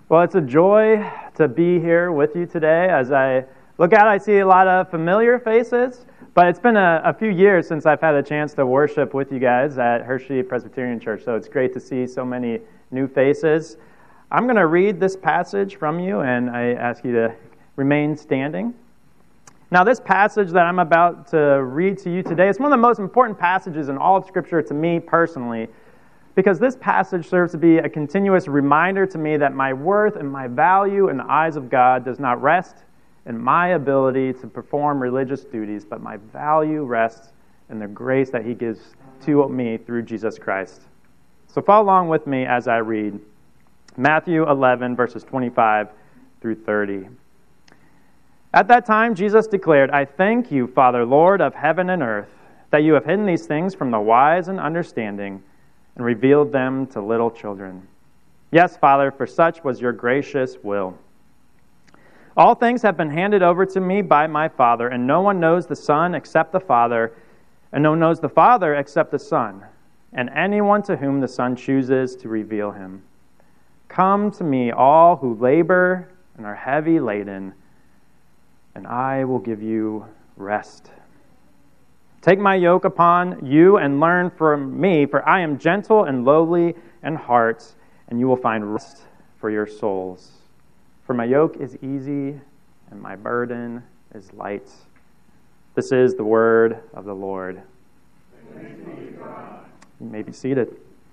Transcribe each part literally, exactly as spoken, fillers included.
Well, it's a joy to be here with you today. As I look out, I see a lot of familiar faces, but it's been a, a few years since I've had a chance to worship with you guys at Hershey Presbyterian Church, so it's great to see so many new faces. I'm going to read this passage from you, and I ask you to remain standing. Now, this passage that I'm about to read to you today is one of the most important passages in all of Scripture to me personally, because this passage serves to be a continuous reminder to me that my worth and my value in the eyes of God does not rest in my ability to perform religious duties, but my value rests in the grace that He gives to me through Jesus Christ. So follow along with me as I read Matthew eleven, verses twenty-five through thirty. At that time, Jesus declared, "I thank you, Father, Lord of heaven and earth, that you have hidden these things from the wise and understanding and revealed them to little children. Yes, Father, for such was your gracious will. All things have been handed over to me by my Father, and no one knows the Son except the Father, and no one knows the Father except the Son, and anyone to whom the Son chooses to reveal him. Come to me, all who labor and are heavy laden, and I will give you rest. Take my yoke upon you and learn from me, for I am gentle and lowly in heart, and you will find rest for your souls. For my yoke is easy and my burden is light." This is the word of the Lord. Thanks be to God. You may be seated.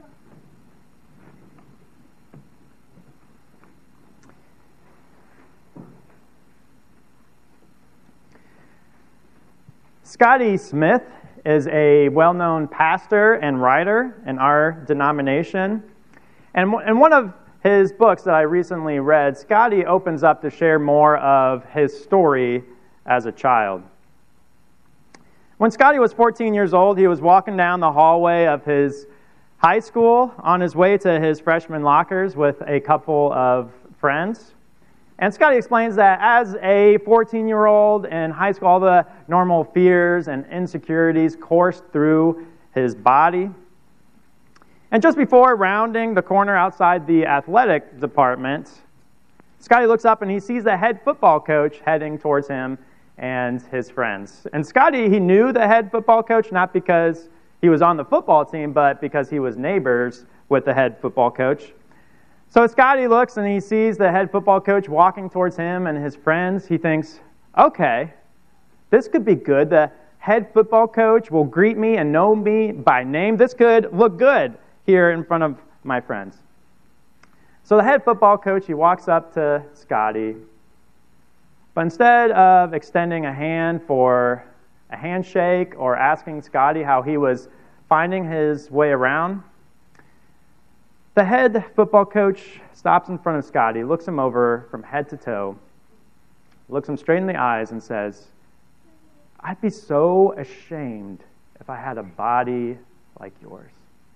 Scotty Smith is a well-known pastor and writer in our denomination. And in one of his books that I recently read, Scotty opens up to share more of his story as a child. When Scotty was fourteen years old, he was walking down the hallway of his high school on his way to his freshman lockers with a couple of friends. And Scotty explains that as a fourteen-year-old in high school, all the normal fears and insecurities coursed through his body. And just before rounding the corner outside the athletic department, Scotty looks up and he sees the head football coach heading towards him and his friends. And Scotty, he knew the head football coach, not because he was on the football team, but because he was neighbors with the head football coach. So Scotty looks and he sees the head football coach walking towards him and his friends. He thinks, okay, this could be good. The head football coach will greet me and know me by name. This could look good here in front of my friends. So the head football coach, he walks up to Scotty, but instead of extending a hand for a handshake or asking Scotty how he was finding his way around, the head football coach stops in front of Scotty, looks him over from head to toe, looks him straight in the eyes and says, "I'd be so ashamed if I had a body like yours."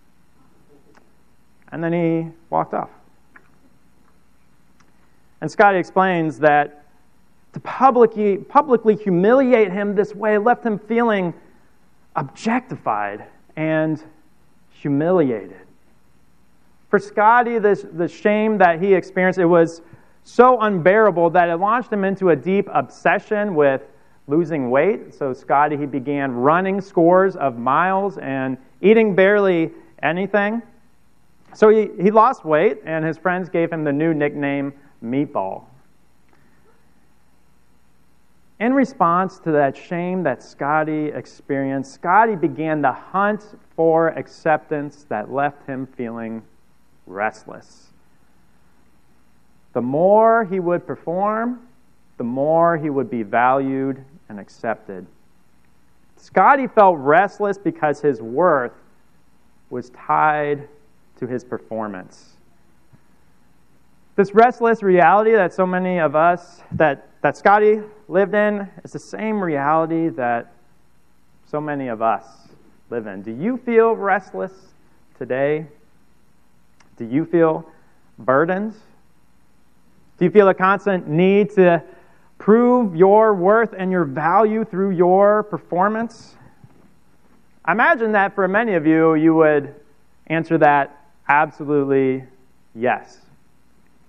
And then he walked off. And Scotty explains that to publicly, publicly humiliate him this way left him feeling objectified and humiliated. For Scotty, this, the shame that he experienced, it was so unbearable that it launched him into a deep obsession with losing weight. So Scotty, he began running scores of miles and eating barely anything. So he, he lost weight, and his friends gave him the new nickname, Meatball. In response to that shame that Scotty experienced, Scotty began the hunt for acceptance that left him feeling restless. The more he would perform, the more he would be valued and accepted. Scotty felt restless because his worth was tied to his performance. This restless reality that so many of us, that, that Scotty lived in, is the same reality that so many of us live in. Do you feel restless today? Do you feel burdened? Do you feel a constant need to prove your worth and your value through your performance? I imagine that for many of you, you would answer that absolutely yes.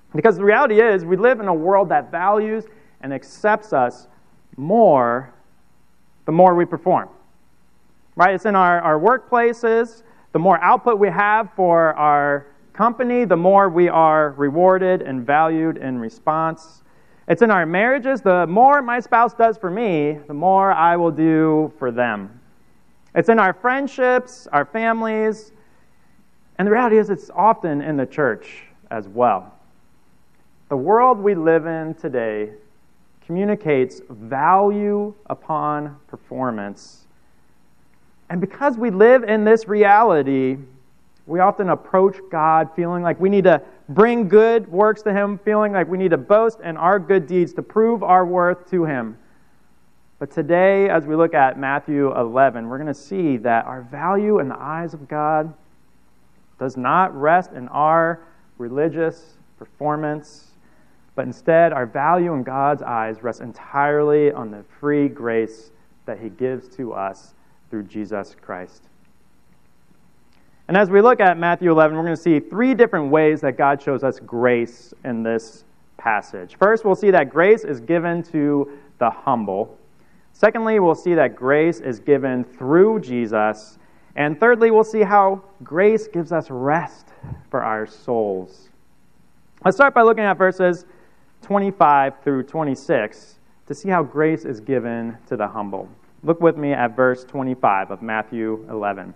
Because the reality is, we live in a world that values and accepts us more the more we perform. Right? It's in our, our workplaces. The more output we have for our company, the more we are rewarded and valued in response. It's in our marriages. The more my spouse does for me, the more I will do for them. It's in our friendships, our families, and the reality is it's often in the church as well. The world we live in today communicates value upon performance. And because we live in this reality, we often approach God feeling like we need to bring good works to Him, feeling like we need to boast in our good deeds to prove our worth to Him. But today, as we look at Matthew eleven, we're going to see that our value in the eyes of God does not rest in our religious performance, but instead our value in God's eyes rests entirely on the free grace that He gives to us through Jesus Christ. And as we look at Matthew eleven, we're going to see three different ways that God shows us grace in this passage. First, we'll see that grace is given to the humble. Secondly, we'll see that grace is given through Jesus. And thirdly, we'll see how grace gives us rest for our souls. Let's start by looking at verses twenty-five through twenty-six to see how grace is given to the humble. Look with me at verse twenty-five of Matthew eleven.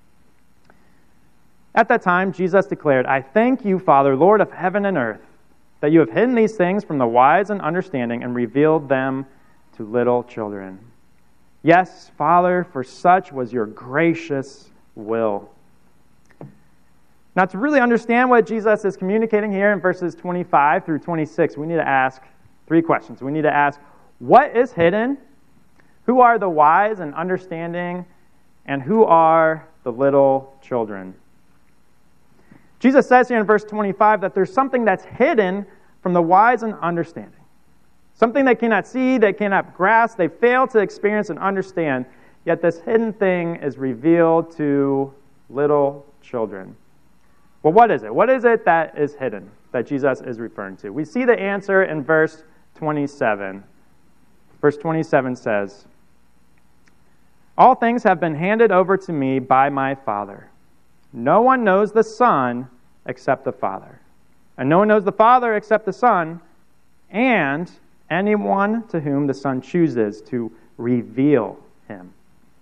At that time, Jesus declared, "I thank you, Father, Lord of heaven and earth, that you have hidden these things from the wise and understanding and revealed them to little children. Yes, Father, for such was your gracious will." Now, to really understand what Jesus is communicating here in verses twenty-five through twenty-six, we need to ask three questions. We need to ask, what is hidden? Who are the wise and understanding? And who are the little children? Jesus says here in verse twenty-five that there's something that's hidden from the wise and understanding. Something they cannot see, they cannot grasp, they fail to experience and understand, yet this hidden thing is revealed to little children. Well, what is it? What is it that is hidden that Jesus is referring to? We see the answer in verse twenty-seven. Verse twenty-seven says, "All things have been handed over to me by my Father. No one knows the Son except the Father. And no one knows the Father except the Son, and anyone to whom the Son chooses to reveal him."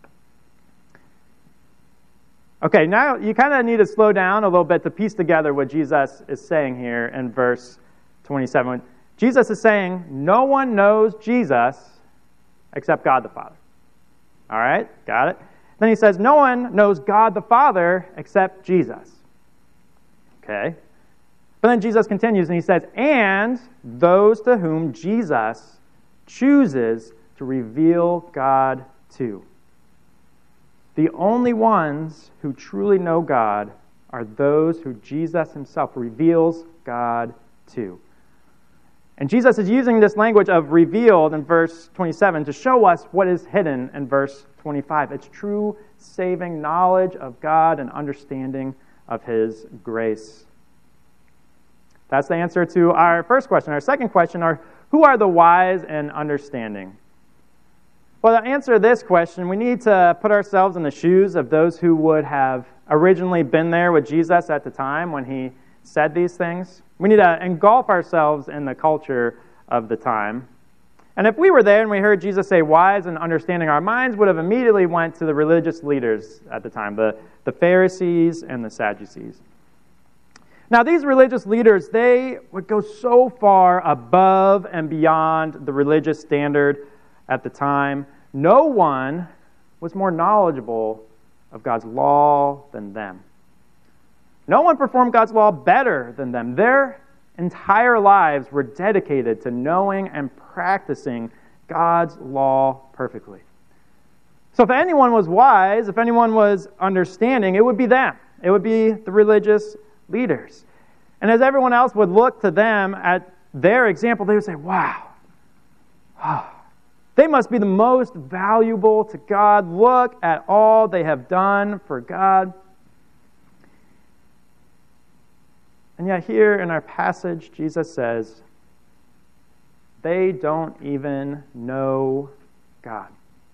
Okay, now you kind of need to slow down a little bit to piece together what Jesus is saying here in verse twenty-seven. Jesus is saying, no one knows Jesus except God the Father. All right, got it? Then he says, no one knows God the Father except Jesus. Okay. But then Jesus continues and he says, and those to whom Jesus chooses to reveal God to. The only ones who truly know God are those who Jesus himself reveals God to. And Jesus is using this language of revealed in verse twenty-seven to show us what is hidden in verse twenty-five. It's true saving knowledge of God and understanding of his grace. That's the answer to our first question. Our second question are, who are the wise and understanding? Well, to answer this question, we need to put ourselves in the shoes of those who would have originally been there with Jesus at the time when he said these things. We need to engulf ourselves in the culture of the time. And if we were there and we heard Jesus say wise and understanding, our minds would have immediately went to the religious leaders at the time, the, the Pharisees and the Sadducees. Now, these religious leaders, they would go so far above and beyond the religious standard at the time. No one was more knowledgeable of God's law than them. No one performed God's law better than them. Their entire lives were dedicated to knowing and practicing God's law perfectly. So if anyone was wise, if anyone was understanding, it would be them. It would be the religious leaders. And as everyone else would look to them at their example, they would say, wow, oh, they must be the most valuable to God. Look at all they have done for God. And yet here in our passage, Jesus says, they don't even know God.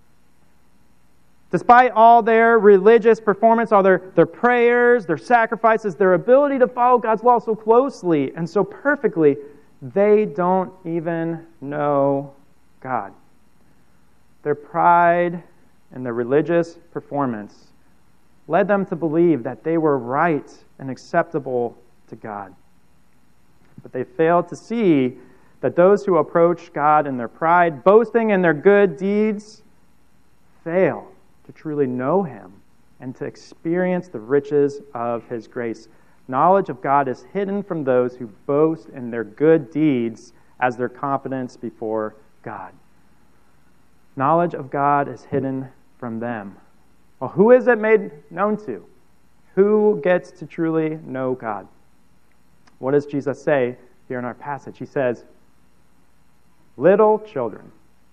Despite all their religious performance, all their, their prayers, their sacrifices, their ability to follow God's law so closely and so perfectly, they don't even know God. Their pride and their religious performance led them to believe that they were right and acceptable to God. But they failed to see that those who approach God in their pride, boasting in their good deeds, fail to truly know Him and to experience the riches of His grace. Knowledge of God is hidden from those who boast in their good deeds as their confidence before God. Knowledge of God is hidden from them. Well, who is it made known to? Who gets to truly know God? What does Jesus say here in our passage? He says, little children.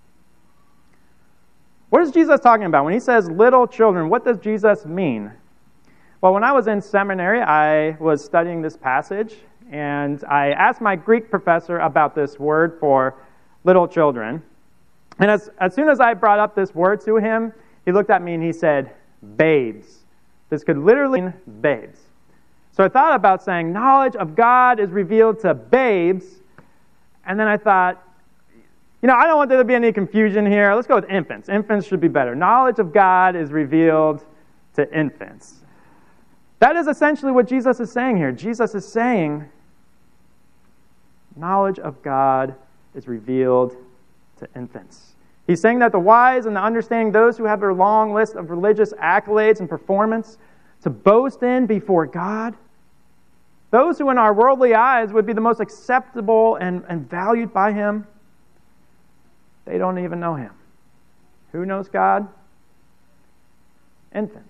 What is Jesus talking about? When he says little children, what does Jesus mean? Well, when I was in seminary, I was studying this passage, and I asked my Greek professor about this word for little children. And as, as soon as I brought up this word to him, he looked at me and he said, babes. This could literally mean babes. So I thought about saying, knowledge of God is revealed to babes, and then I thought, you know, I don't want there to be any confusion here. Let's go with infants. Infants should be better. Knowledge of God is revealed to infants. That is essentially what Jesus is saying here. Jesus is saying, knowledge of God is revealed to infants. He's saying that the wise and the understanding, those who have their long list of religious accolades and performance to boast in before God, those who in our worldly eyes would be the most acceptable and, and valued by Him, they don't even know Him. Who knows God? Infants.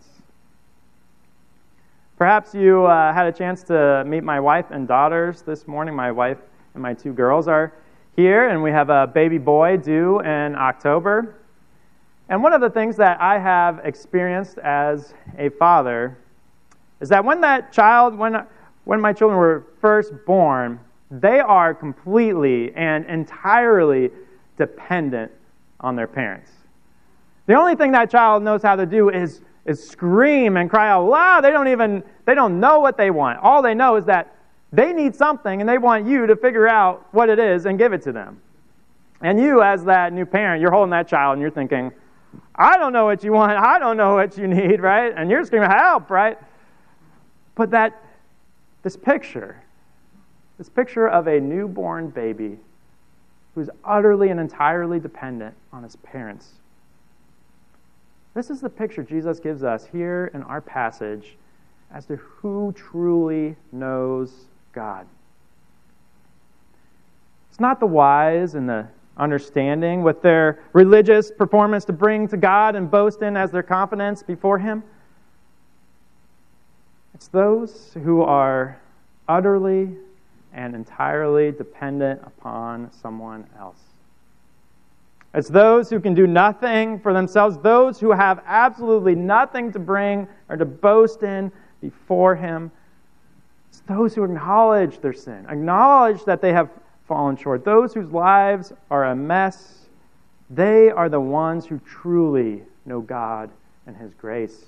Perhaps you uh, had a chance to meet my wife and daughters this morning. My wife and my two girls are here, and we have a baby boy due in October. And one of the things that I have experienced as a father is that when that child, when, when my children were first born, they are completely and entirely dependent on their parents. The only thing that child knows how to do is, is scream and cry out loud. They don't even, they don't know what they want. All they know is that they need something and they want you to figure out what it is and give it to them. And you, as that new parent, you're holding that child and you're thinking, I don't know what you want. I don't know what you need, right? And you're screaming, help, right? But that, this picture, this picture of a newborn baby who's utterly and entirely dependent on his parents. This is the picture Jesus gives us here in our passage as to who truly knows God. It's not the wise and the understanding with their religious performance to bring to God and boast in as their confidence before Him. It's those who are utterly and entirely dependent upon someone else. It's those who can do nothing for themselves, those who have absolutely nothing to bring or to boast in before Him. It's those who acknowledge their sin, acknowledge that they have fallen short, those whose lives are a mess. They are the ones who truly know God and His grace.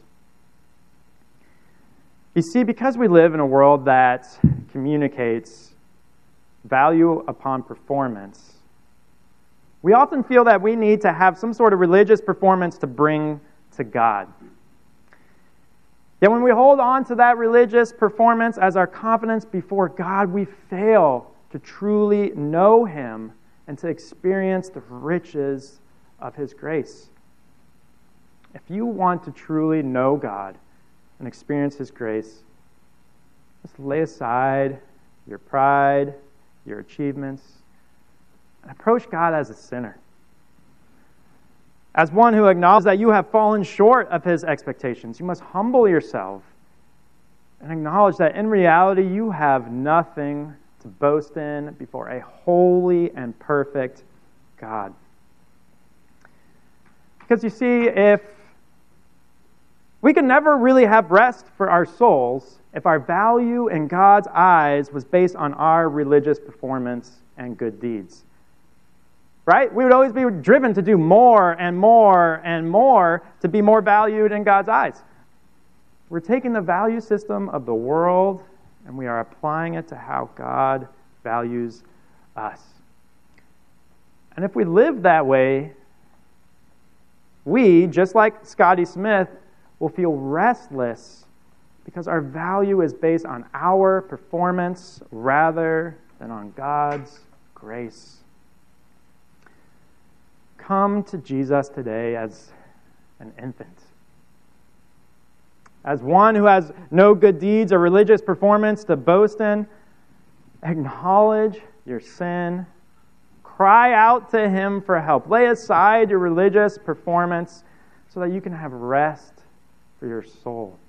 You see, because we live in a world that communicates value upon performance, we often feel that we need to have some sort of religious performance to bring to God. Yet when we hold on to that religious performance as our confidence before God, we fail to truly know Him and to experience the riches of His grace. If you want to truly know God and experience His grace, just lay aside your pride, your achievements, and approach God as a sinner. As one who acknowledges that you have fallen short of His expectations. You must humble yourself and acknowledge that in reality you have nothing to boast in before a holy and perfect God. Because you see, if We can never really have rest for our souls if our value in God's eyes was based on our religious performance and good deeds. Right? We would always be driven to do more and more and more to be more valued in God's eyes. We're taking the value system of the world and we are applying it to how God values us. And if we live that way, we, just like Scotty Smith, will feel restless because our value is based on our performance rather than on God's grace. Come to Jesus today as an infant. As one who has no good deeds or religious performance to boast in, acknowledge your sin. Cry out to Him for help. Lay aside your religious performance so that you can have rest for your soul.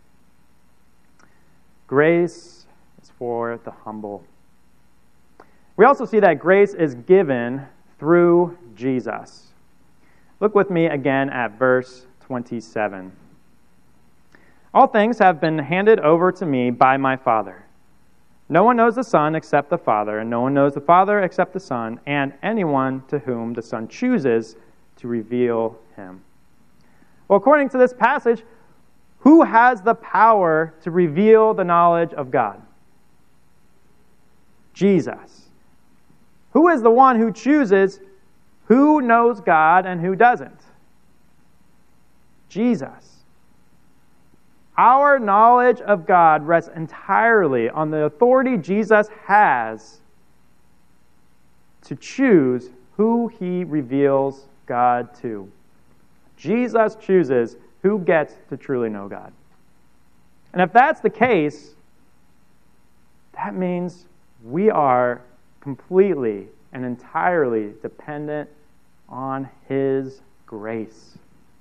Grace is for the humble. We also see that grace is given through Jesus. Look with me again at verse twenty-seven. All things have been handed over to me by my Father. No one knows the Son except the Father, and no one knows the Father except the Son, and anyone to whom the Son chooses to reveal Him. Well, according to this passage, who has the power to reveal the knowledge of God? Jesus. Who is the one who chooses who knows God and who doesn't? Jesus. Our knowledge of God rests entirely on the authority Jesus has to choose who He reveals God to. Jesus chooses who gets to truly know God. And if that's the case, that means we are completely and entirely dependent on His grace.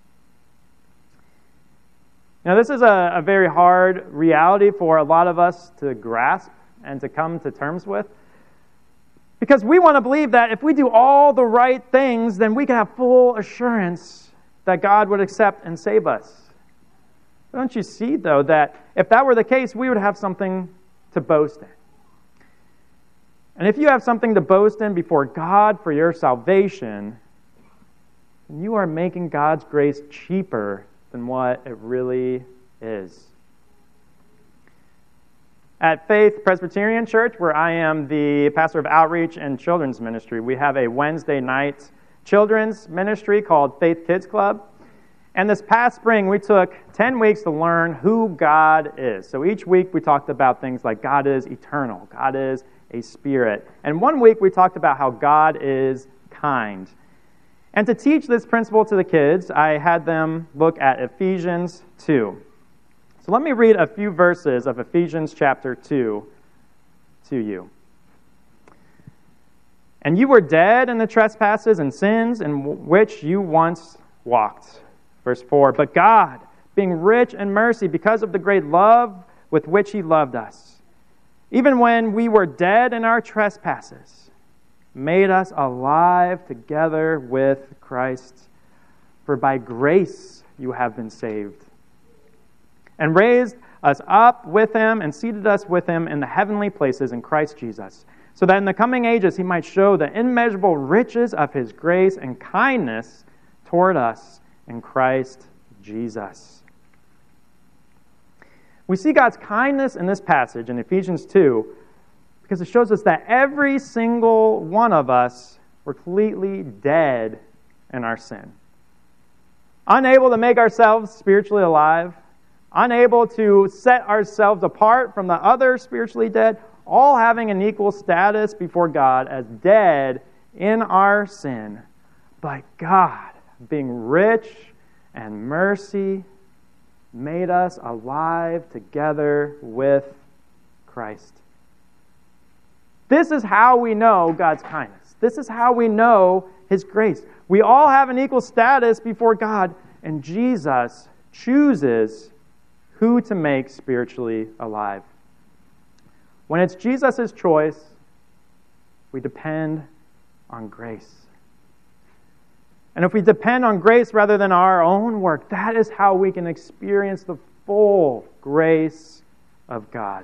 Now, this is a, a very hard reality for a lot of us to grasp and to come to terms with. Because we want to believe that if we do all the right things, then we can have full assurance that God would accept and save us. Don't you see, though, that if that were the case, we would have something to boast in. And if you have something to boast in before God for your salvation, then you are making God's grace cheaper than what it really is. At Faith Presbyterian Church, where I am the pastor of outreach and children's ministry, we have a Wednesday night children's ministry called Faith Kids Club. And this past spring, we took ten weeks to learn who God is. So each week we talked about things like God is eternal, God is a spirit. And one week we talked about how God is kind. And to teach this principle to the kids, I had them look at Ephesians two. So let me read a few verses of Ephesians chapter two to you. And you were dead in the trespasses and sins in which you once walked. Verse four, but God, being rich in mercy because of the great love with which He loved us, even when we were dead in our trespasses, made us alive together with Christ. For by grace you have been saved. And raised us up with Him and seated us with Him in the heavenly places in Christ Jesus, so that in the coming ages He might show the immeasurable riches of His grace and kindness toward us in Christ Jesus. We see God's kindness in this passage in Ephesians two because it shows us that every single one of us were completely dead in our sin. Unable to make ourselves spiritually alive, unable to set ourselves apart from the other spiritually dead, all having an equal status before God as dead in our sin. But God, being rich and mercy, made us alive together with Christ. This is how we know God's kindness. This is how we know His grace. We all have an equal status before God, and Jesus chooses who to make spiritually alive. When it's Jesus' choice, we depend on grace. And if we depend on grace rather than our own work, that is how we can experience the full grace of God.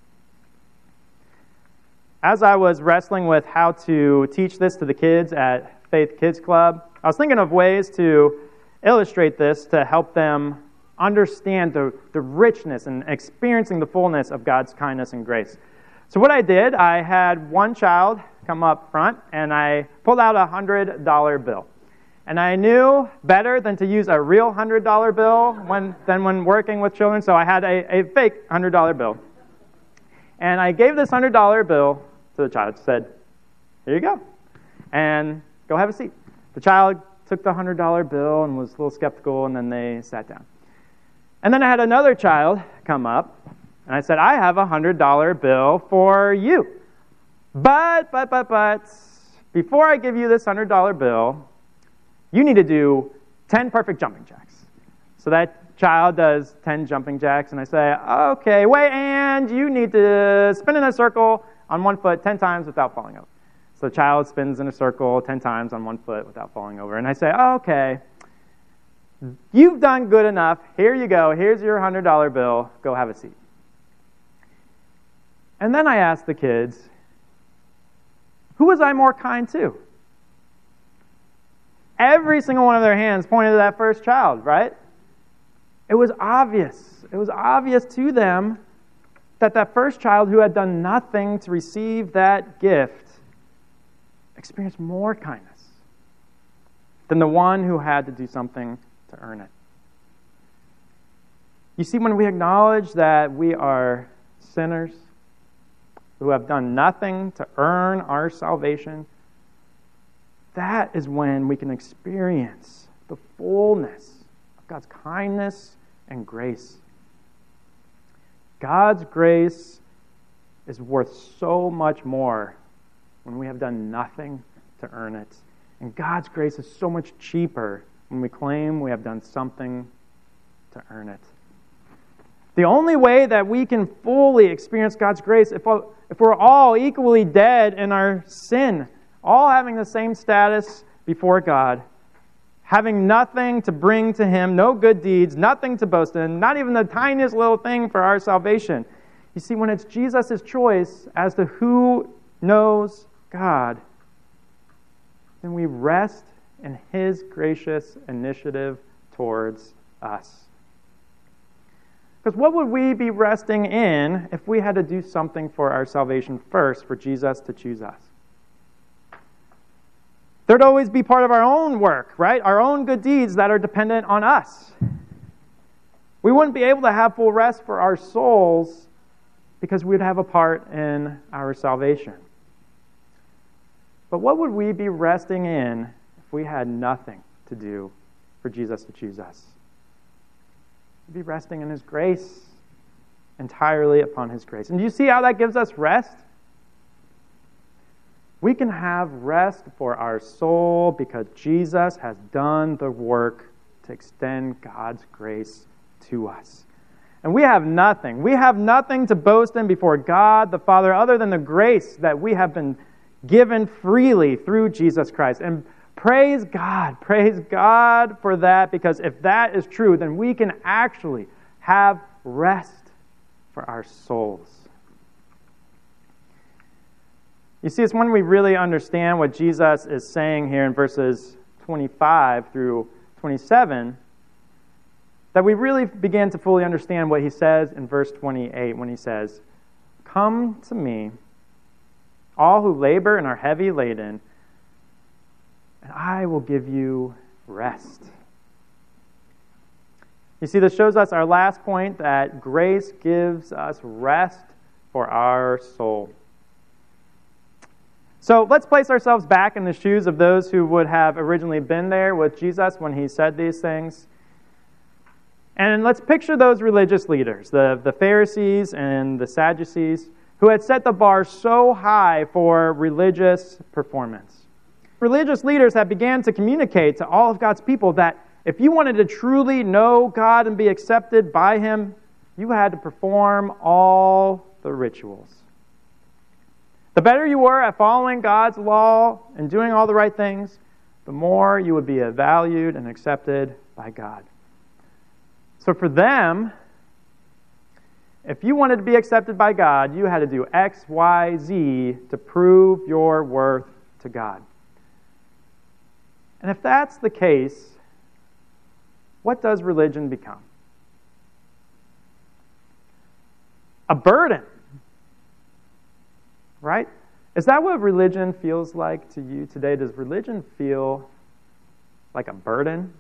As I was wrestling with how to teach this to the kids at Faith Kids Club, I was thinking of ways to illustrate this to help them understand the, the richness and experiencing the fullness of God's kindness and grace. So what I did, I had one child come up front, and I pulled out a one hundred dollar bill. And I knew better than to use a real one hundred dollar bill when, than when working with children, so I had a, a fake one hundred dollar bill. And I gave this one hundred dollar bill to the child, said, here you go, and go have a seat. The child took the one hundred dollar bill and was a little skeptical, and then they sat down. And then I had another child come up, and I said, I have a one hundred dollar bill for you. But, but, but, but, before I give you this one hundred dollar bill, you need to do ten perfect jumping jacks. So that child does ten jumping jacks, and I say, okay, wait, and you need to spin in a circle on one foot ten times without falling over. So the child spins in a circle ten times on one foot without falling over. And I say, okay, you've done good enough. Here you go. Here's your one hundred dollar bill. Go have a seat. And then I asked the kids, who was I more kind to? Every single one of their hands pointed to that first child, right? It was obvious. It was obvious to them that that first child who had done nothing to receive that gift experienced more kindness than the one who had to do something to earn it. You see, when we acknowledge that we are sinners who have done nothing to earn our salvation, that is when we can experience the fullness of God's kindness and grace. God's grace is worth so much more when we have done nothing to earn it. And God's grace is so much cheaper when we claim we have done something to earn it. The only way that we can fully experience God's grace, if, if we're all equally dead in our sin, all having the same status before God, having nothing to bring to Him, no good deeds, nothing to boast in, not even the tiniest little thing for our salvation. You see, when it's Jesus' choice as to who knows God, then we rest in His gracious initiative towards us. Because what would we be resting in if we had to do something for our salvation first for Jesus to choose us? There'd always be part of our own work, right? Our own good deeds that are dependent on us. We wouldn't be able to have full rest for our souls because we'd have a part in our salvation. But what would we be resting in if we had nothing to do for Jesus to choose us? We'd be resting in His grace, entirely upon His grace. And do you see how that gives us rest? We can have rest for our soul because Jesus has done the work to extend God's grace to us. And we have nothing. We have nothing to boast in before God the Father other than the grace that we have been given freely through Jesus Christ. And praise God, praise God for that, because if that is true, then we can actually have rest for our souls. You see, it's when we really understand what Jesus is saying here in verses twenty-five through twenty-seven that we really begin to fully understand what He says in verse twenty-eight when He says, "Come to me, all who labor and are heavy laden, and I will give you rest." You see, this shows us our last point, that grace gives us rest for our soul. So let's place ourselves back in the shoes of those who would have originally been there with Jesus when He said these things. And let's picture those religious leaders, the, the Pharisees and the Sadducees, who had set the bar so high for religious performance. Religious leaders had began to communicate to all of God's people that if you wanted to truly know God and be accepted by Him, you had to perform all the rituals. The better you were at following God's law and doing all the right things, the the more you would be valued and accepted by God. So for them, if you wanted to be accepted by God, you had to do X, Y, Z to prove your worth to God. And if that's the case, what does religion become? A burden. Right? Is that what religion feels like to you today? Does religion feel like a burden?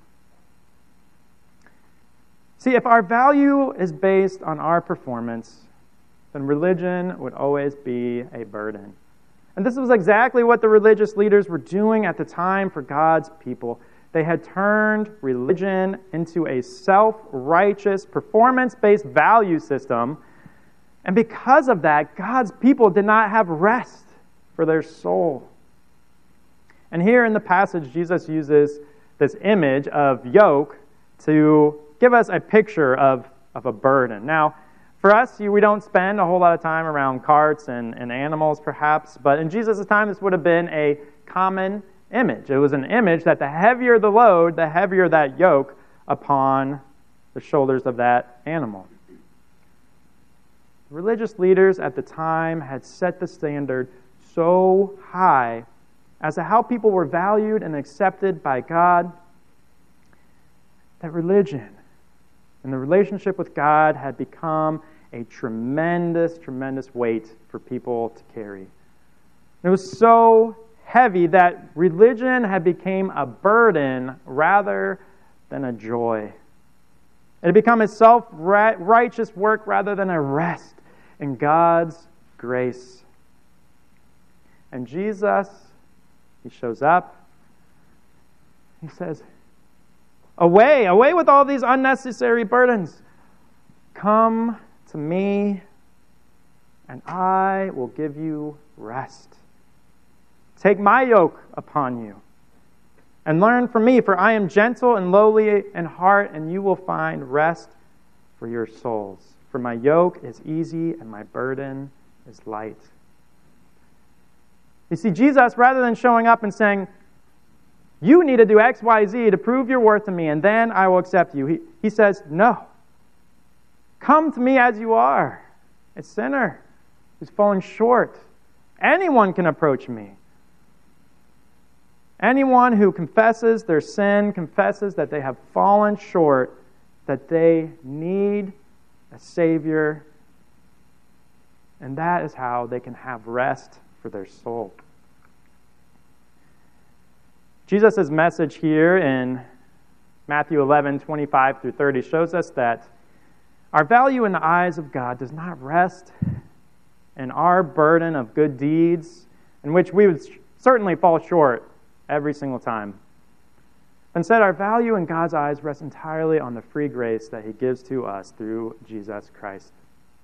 See, if our value is based on our performance, then religion would always be a burden. And this was exactly what the religious leaders were doing at the time for God's people. They had turned religion into a self-righteous, performance-based value system. And because of that, God's people did not have rest for their soul. And here in the passage, Jesus uses this image of yoke to give us a picture of, of a burden. Now, for us, we don't spend a whole lot of time around carts and, and animals, perhaps, but in Jesus' time, this would have been a common image. It was an image that the heavier the load, the heavier that yoke upon the shoulders of that animal. Religious leaders at the time had set the standard so high as to how people were valued and accepted by God that religion and the relationship with God had become a tremendous, tremendous weight for people to carry. It was so heavy that religion had become a burden rather than a joy. It had become a self-righteous work rather than a rest in God's grace. And Jesus, he shows up. He says, Away, away with all these unnecessary burdens. Come to me, and I will give you rest. Take my yoke upon you, and learn from me, for I am gentle and lowly in heart, and you will find rest for your souls. For my yoke is easy, and my burden is light. You see, Jesus, rather than showing up and saying, you need to do X, Y, Z to prove your worth to me, and then I will accept you. He, he says, no. Come to me as you are, a sinner who's fallen short. Anyone can approach me. Anyone who confesses their sin, confesses that they have fallen short, that they need a Savior, and that is how they can have rest for their soul. Jesus' message here in Matthew eleven, twenty-five through thirty shows us that our value in the eyes of God does not rest in our burden of good deeds, in which we would certainly fall short every single time. Instead, our value in God's eyes rests entirely on the free grace that He gives to us through Jesus Christ.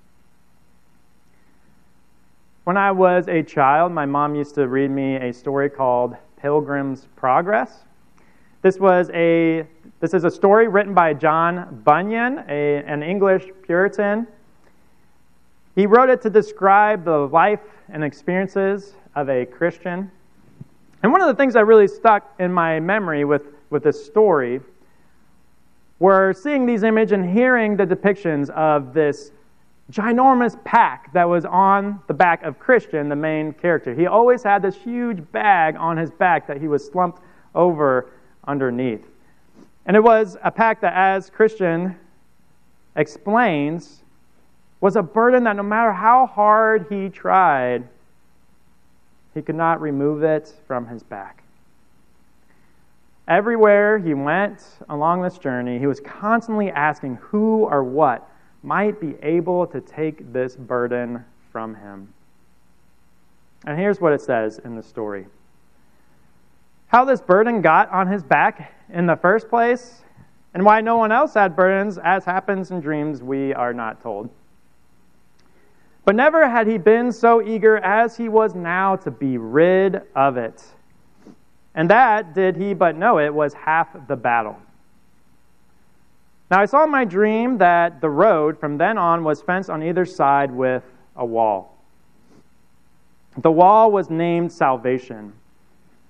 When I was a child, my mom used to read me a story called Pilgrim's Progress. This was a this is a story written by John Bunyan, a, an English Puritan. He wrote it to describe the life and experiences of a Christian. And one of the things that really stuck in my memory with, with this story were seeing these images and hearing the depictions of this ginormous pack that was on the back of Christian, the main character. He always had this huge bag on his back that he was slumped over underneath. And it was a pack that, as Christian explains, was a burden that no matter how hard he tried, he could not remove it from his back. Everywhere he went along this journey, he was constantly asking who or what might be able to take this burden from him. And here's what it says in the story. How this burden got on his back in the first place, and why no one else had burdens, as happens in dreams, we are not told. But never had he been so eager as he was now to be rid of it. And that, did he but know it, was half the battle. Now I saw in my dream that the road from then on was fenced on either side with a wall. The wall was named Salvation.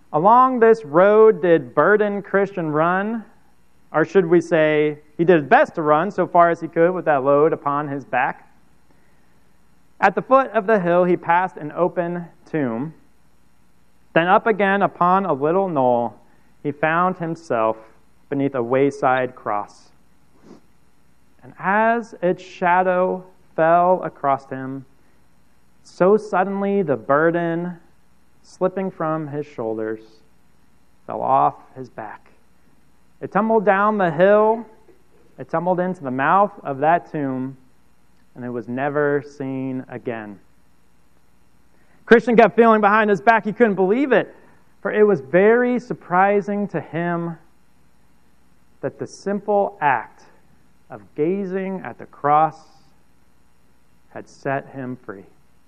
Along this road did burdened Christian run, or should we say he did his best to run so far as he could with that load upon his back. At the foot of the hill he passed an open tomb. Then up again upon a little knoll he found himself beneath a wayside cross. And as its shadow fell across him, so suddenly the burden, slipping from his shoulders, fell off his back. It tumbled down the hill, it tumbled into the mouth of that tomb, and it was never seen again. Christian kept feeling behind his back. He couldn't believe it, for it was very surprising to him that the simple act of gazing at the cross had set him free.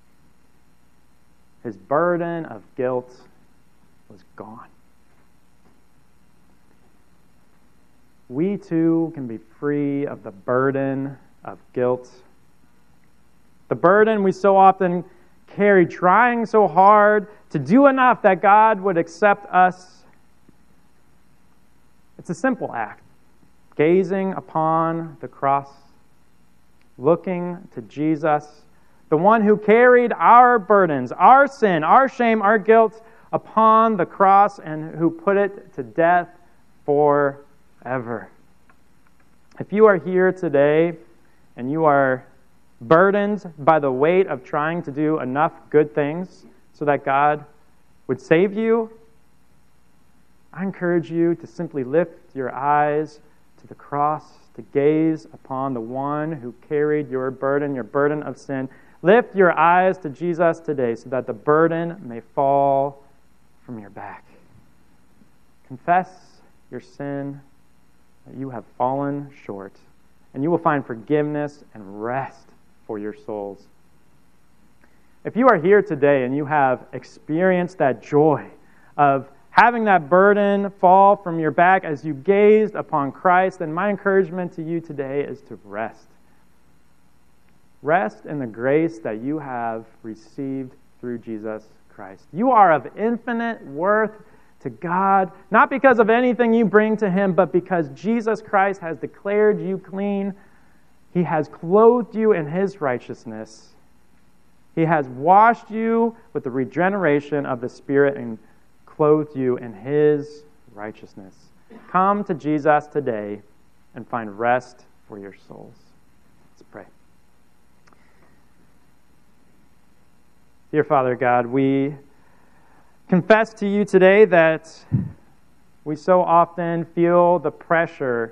His burden of guilt was gone. We too can be free of the burden of guilt. The burden we so often carry, trying so hard to do enough that God would accept us. It's a simple act. Gazing upon the cross, looking to Jesus, the one who carried our burdens, our sin, our shame, our guilt upon the cross and who put it to death forever. If you are here today and you are burdened by the weight of trying to do enough good things so that God would save you, I encourage you to simply lift your eyes to the cross, to gaze upon the one who carried your burden, your burden of sin. Lift your eyes to Jesus today so that the burden may fall from your back. Confess your sin, that you have fallen short, and you will find forgiveness and rest for your souls. If you are here today and you have experienced that joy of having that burden fall from your back as you gazed upon Christ, then my encouragement to you today is to rest. Rest in the grace that you have received through Jesus Christ. You are of infinite worth to God, not because of anything you bring to Him, but because Jesus Christ has declared you clean. He has clothed you in His righteousness. He has washed you with the regeneration of the Spirit and clothed you in His righteousness. Come to Jesus today and find rest for your souls. Let's pray. Dear Father God, we confess to you today that we so often feel the pressure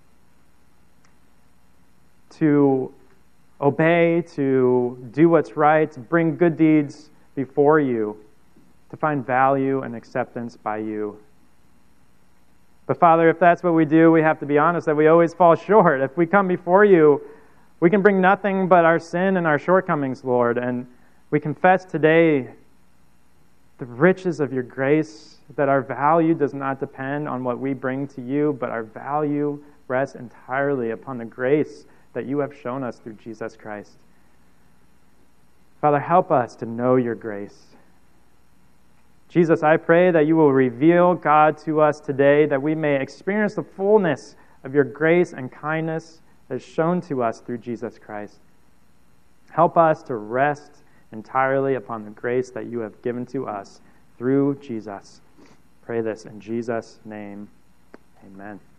to obey, to do what's right, to bring good deeds before you, to find value and acceptance by you. But Father, if that's what we do, we have to be honest that we always fall short. If we come before you, we can bring nothing but our sin and our shortcomings, Lord, and we confess today the riches of your grace, that our value does not depend on what we bring to you, but our value rests entirely upon the grace that you have shown us through Jesus Christ. Father, help us to know your grace. Jesus, I pray that you will reveal God to us today, that we may experience the fullness of your grace and kindness that is shown to us through Jesus Christ. Help us to rest entirely upon the grace that you have given to us through Jesus. Pray this in Jesus' name. Amen.